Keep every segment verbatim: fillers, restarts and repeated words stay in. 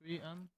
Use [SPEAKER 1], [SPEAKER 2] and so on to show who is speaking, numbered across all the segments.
[SPEAKER 1] Three and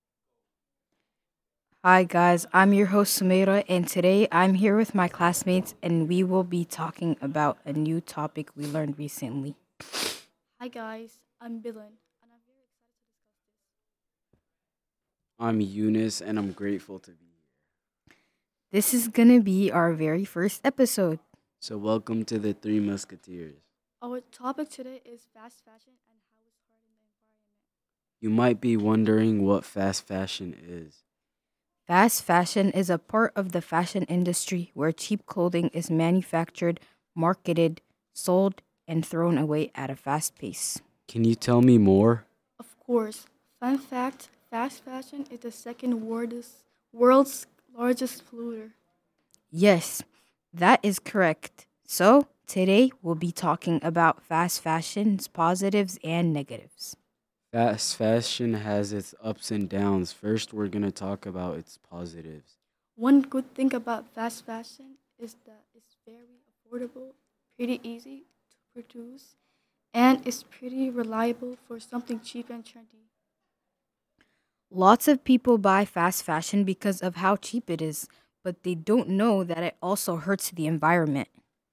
[SPEAKER 2] Hi, guys. I'm your host, Sumeira, and today I'm here with my classmates, and we will be talking about a new topic we learned recently.
[SPEAKER 3] Hi guys, I'm Bilan, and I'm very excited to discuss
[SPEAKER 4] I'm Eunice, and I'm grateful to be here.
[SPEAKER 2] This is gonna be our very first episode.
[SPEAKER 4] So, welcome to the Three Musketeers.
[SPEAKER 3] Our topic today is fast fashion and how it's hurting the environment.
[SPEAKER 4] You might be wondering what fast fashion is.
[SPEAKER 2] Fast fashion is a part of the fashion industry where cheap clothing is manufactured, marketed, sold, and thrown away at a fast pace.
[SPEAKER 4] Can you tell me more?
[SPEAKER 3] Of course, fun fact: fast fashion is the second world's world's largest polluter.
[SPEAKER 2] Yes, that is correct. So, today we'll be talking about fast fashion's positives and negatives.
[SPEAKER 4] Fast fashion has its ups and downs. First, we're going to talk about its positives.
[SPEAKER 3] One good thing about fast fashion is that it's very affordable, pretty easy to produce, and it's pretty reliable for something cheap and trendy.
[SPEAKER 2] Lots of people buy fast fashion because of how cheap it is, but they don't know that it also hurts the environment.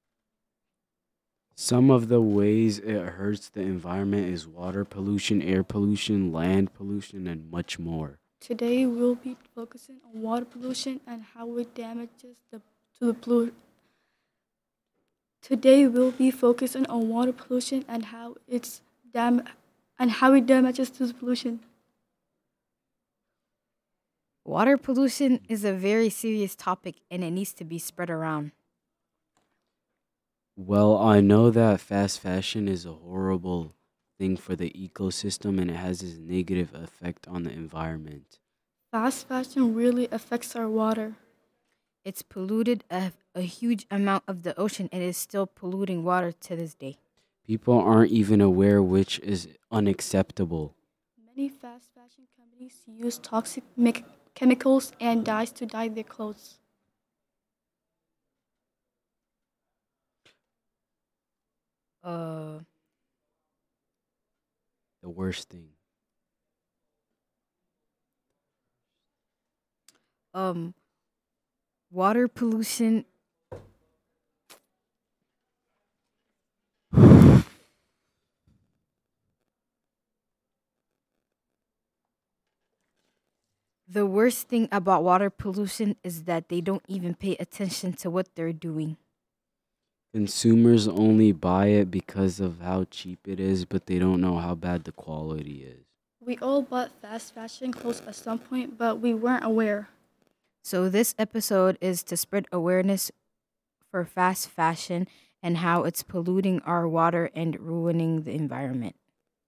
[SPEAKER 4] Some of the ways it hurts the environment is water pollution, air pollution, land pollution, and much more.
[SPEAKER 3] Today we'll be focusing on water pollution and how it damages the to the pollu- Today we'll be focusing on water pollution and how it's dam and how it damages to the pollution.
[SPEAKER 2] Water pollution is a very serious topic and it needs to be spread around.
[SPEAKER 4] Well, I know that fast fashion is a horrible thing for the ecosystem and it has this negative effect on the environment.
[SPEAKER 3] Fast fashion really affects our water.
[SPEAKER 2] It's polluted a, a huge amount of the ocean and is still polluting water to this day.
[SPEAKER 4] People aren't even aware which is unacceptable.
[SPEAKER 3] Many fast fashion companies use toxic mic- chemicals and dyes to dye their clothes.
[SPEAKER 2] Uh,
[SPEAKER 4] The worst thing.
[SPEAKER 2] um, Water pollution. The worst thing about water pollution is that they don't even pay attention to what they're doing.
[SPEAKER 4] Consumers only buy it because of how cheap it is, but they don't know how bad the quality is.
[SPEAKER 3] We all bought fast fashion clothes at some point, but we weren't aware.
[SPEAKER 2] So, this episode is to spread awareness for fast fashion and how it's polluting our water and ruining the environment.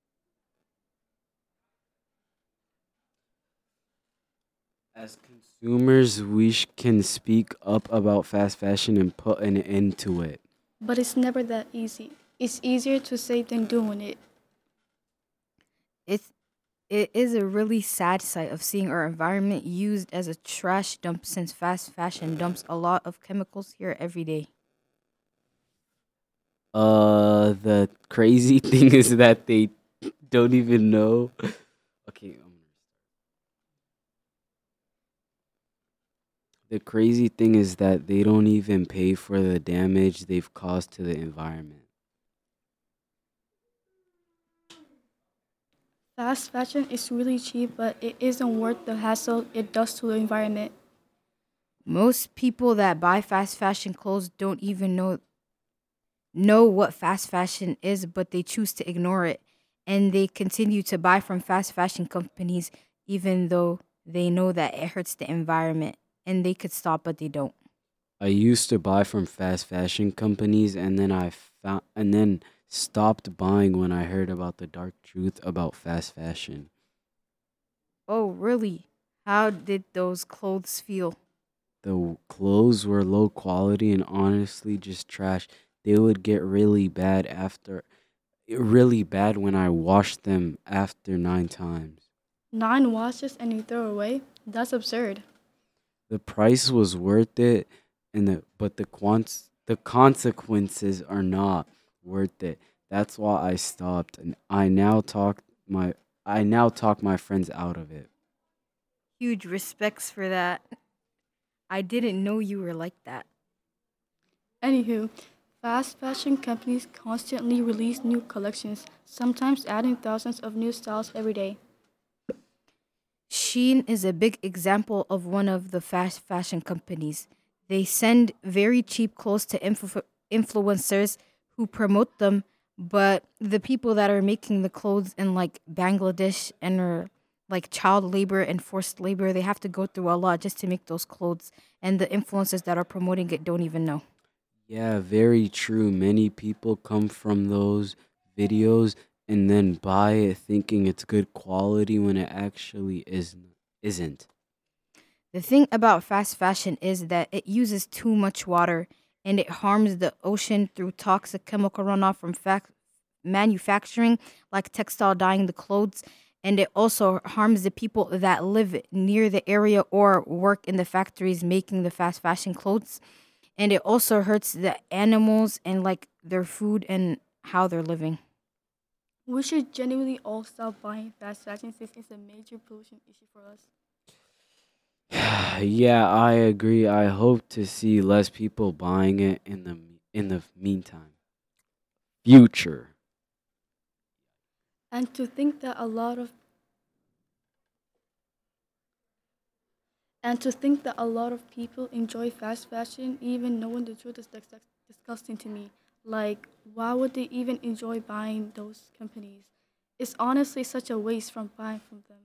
[SPEAKER 4] As consumers, we sh- can speak up about fast fashion and put an end to it.
[SPEAKER 3] But it's never that easy. It's easier to say than doing it.
[SPEAKER 2] It's it is a really sad sight of seeing our environment used as a trash dump since fast fashion dumps a lot of chemicals here every day.
[SPEAKER 4] Uh, the crazy thing is that they don't even know. Okay, um, the crazy thing is that they don't even pay for the damage they've caused to the environment.
[SPEAKER 3] Fast fashion is really cheap, but it isn't worth the hassle it does to the environment.
[SPEAKER 2] Most people that buy fast fashion clothes don't even know know what fast fashion is, but they choose to ignore it and they continue to buy from fast fashion companies even though they know that it hurts the environment and they could stop but they don't.
[SPEAKER 4] I used to buy from fast fashion companies and then I found and then stopped buying when I heard about the dark truth about fast fashion.
[SPEAKER 2] Oh, really? How did those clothes feel?
[SPEAKER 4] The w- clothes were low quality and honestly just trash. They would get really bad after really bad when I washed them after nine times.
[SPEAKER 3] Nine washes and you throw away? That's absurd.
[SPEAKER 4] The price was worth it and the but the quants the consequences are not worth it. That's why I stopped and I now talk my I now talk my friends out of it.
[SPEAKER 2] Huge respects for that. I didn't know you were like that.
[SPEAKER 3] Anywho, fast fashion companies constantly release new collections, sometimes adding thousands of new styles every day.
[SPEAKER 2] Shein is a big example of one of the fast fashion companies. They send very cheap clothes to influ- influencers who promote them, but the people that are making the clothes in like Bangladesh and are like child labor and forced labor, they have to go through a lot just to make those clothes. And the influencers that are promoting it don't even know.
[SPEAKER 4] Yeah, very true. Many people come from those videos and then buy it thinking it's good quality when it actually is isn't.
[SPEAKER 2] The thing about fast fashion is that it uses too much water and it harms the ocean through toxic chemical runoff from fac- manufacturing, like textile dyeing the clothes. And it also harms the people that live near the area or work in the factories making the fast fashion clothes. And it also hurts the animals and like their food and how they're living.
[SPEAKER 3] We should genuinely all stop buying fast fashion since it's a major pollution issue for us.
[SPEAKER 4] Yeah, I agree. I hope to see less people buying it in the in the meantime. Future.
[SPEAKER 3] And to think that a lot of and to think that a lot of people enjoy fast fashion even knowing the truth is dis- disgusting to me. Like, why would they even enjoy buying those companies? It's honestly such a waste from buying from them.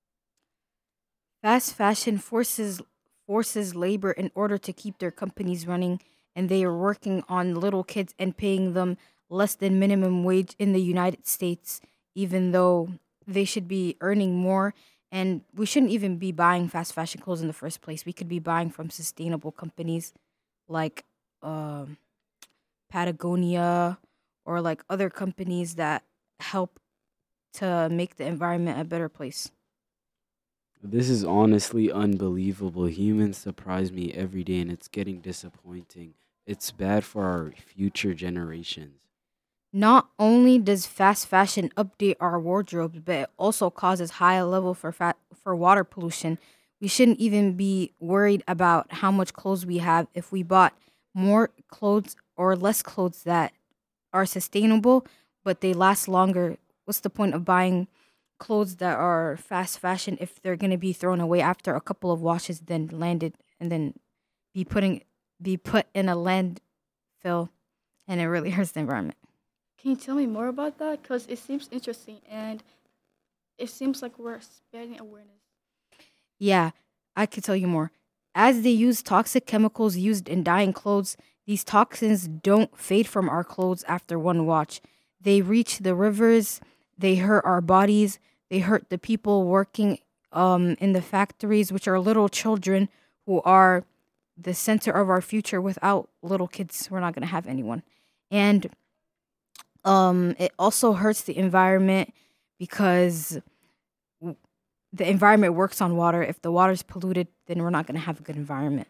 [SPEAKER 2] Fast fashion forces forces labor in order to keep their companies running, and they are working on little kids and paying them less than minimum wage in the United States, even though they should be earning more. And we shouldn't even be buying fast fashion clothes in the first place. We could be buying from sustainable companies like um, Patagonia or like other companies that help to make the environment a better place.
[SPEAKER 4] This is honestly unbelievable. Humans surprise me every day and it's getting disappointing. It's bad for our future generations.
[SPEAKER 2] Not only does fast fashion update our wardrobes, but it also causes high level for fat for water pollution. We shouldn't even be worried about how much clothes we have if we bought more clothes or less clothes that are sustainable, but they last longer. What's the point of buying clothes that are fast fashion if they're gonna be thrown away after a couple of washes, then landed and then be putting be put in a landfill, and it really hurts the environment.
[SPEAKER 3] Can you tell me more about that? Because it seems interesting and it seems like we're spreading awareness.
[SPEAKER 2] Yeah, I could tell you more. As they use toxic chemicals used in dyeing clothes, these toxins don't fade from our clothes after one wash. They reach the rivers, they hurt our bodies, they hurt the people working um, in the factories, which are little children who are the center of our future. Without little kids, we're not going to have anyone. And um, it also hurts the environment because the environment works on water. If the water's polluted, then we're not going to have a good environment.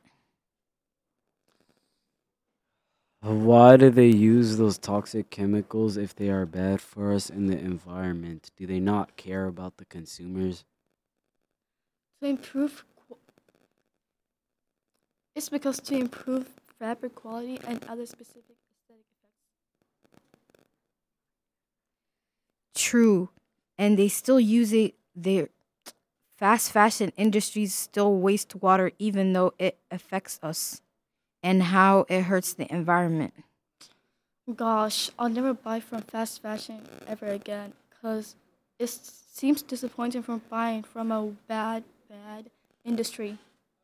[SPEAKER 4] Why do they use those toxic chemicals if they are bad for us in the environment? Do they not care about the consumers?
[SPEAKER 3] To improve, qu- it's because to improve fabric quality and other specific aesthetic effects.
[SPEAKER 2] True. And they still use it. Their fast fashion industries still waste water, even though it affects us and how it hurts the environment.
[SPEAKER 3] Gosh, I'll never buy from fast fashion ever again because it s- seems disappointing from buying from a bad, bad industry.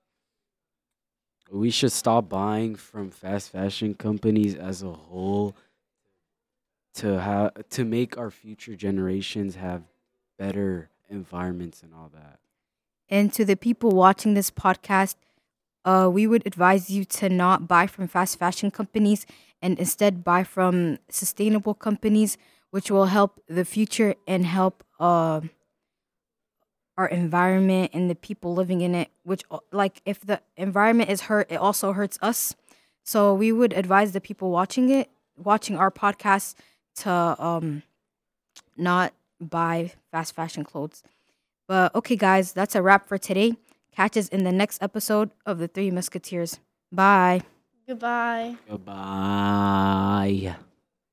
[SPEAKER 4] We should stop buying from fast fashion companies as a whole to have to make our future generations have better environments and all that.
[SPEAKER 2] And to the people watching this podcast, uh, we would advise you to not buy from fast fashion companies and instead buy from sustainable companies, which will help the future and help uh, our environment and the people living in it. Which, uh, like, if the environment is hurt, it also hurts us. So we would advise the people watching it, watching our podcast, to um, not buy fast fashion clothes. But okay, guys, that's a wrap for today. Catch us in the next episode of The Three Musketeers. Bye.
[SPEAKER 3] Goodbye.
[SPEAKER 4] Goodbye.